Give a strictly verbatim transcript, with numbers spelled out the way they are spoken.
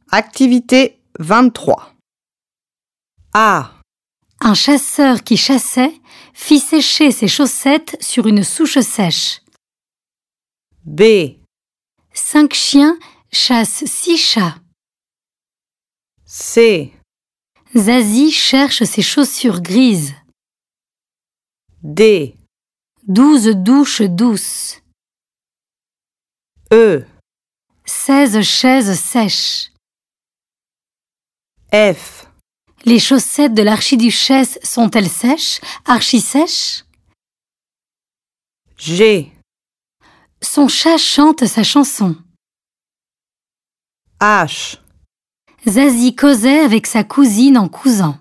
Activité vingt-trois. A. Un chasseur qui chassait fit sécher ses chaussettes sur une souche sèche. B. Cinq chiens chassent six chats. C. Zazie cherche ses chaussures grises. D. Douze douches douces. E. Seize chaises sèches. F. Les chaussettes de l'archiduchesse sont-elles sèches, archi-sèches? G. Son chat chante sa chanson. H. Zazie causait avec sa cousine en cousant.